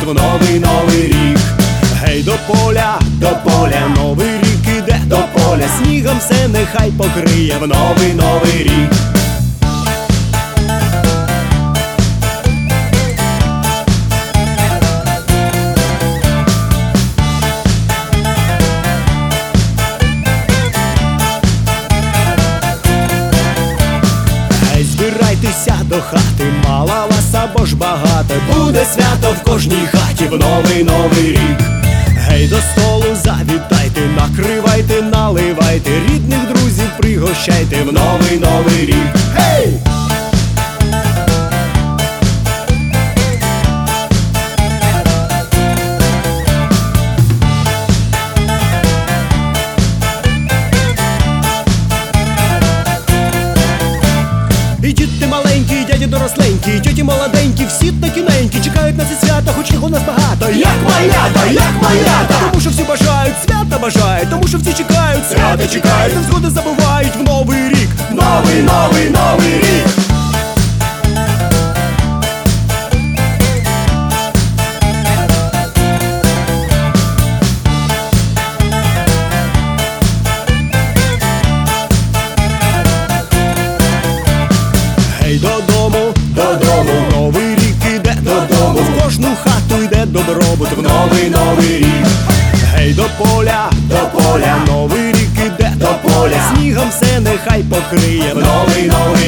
в новий рік. Гей, до поля, новий рік іде до поля, снігом все нехай покриє в новий рік. Збирайтеся до хати, мала вас або ж багато, буде свято в кожній хаті в новий рік. Гей, до столу завітайте, накривайте, наливайте, рідних друзів пригощайте в новий рік. Гей! І діти маленькі, і дяді доросленькі, і тьоті молоденькі, всі такі ненькі, чекають на це свято, хоч їх у нас багато. Як малята, тому що всі бажають, свята бажають, тому що всі чекають, свята чекають, та згоди забувають в новий рік, новий рік. Додому, новий рік іде додому, в кожну хату йде добробут в новий рік. Гей, до поля, новий рік іде до поля, снігом все нехай покриє в новий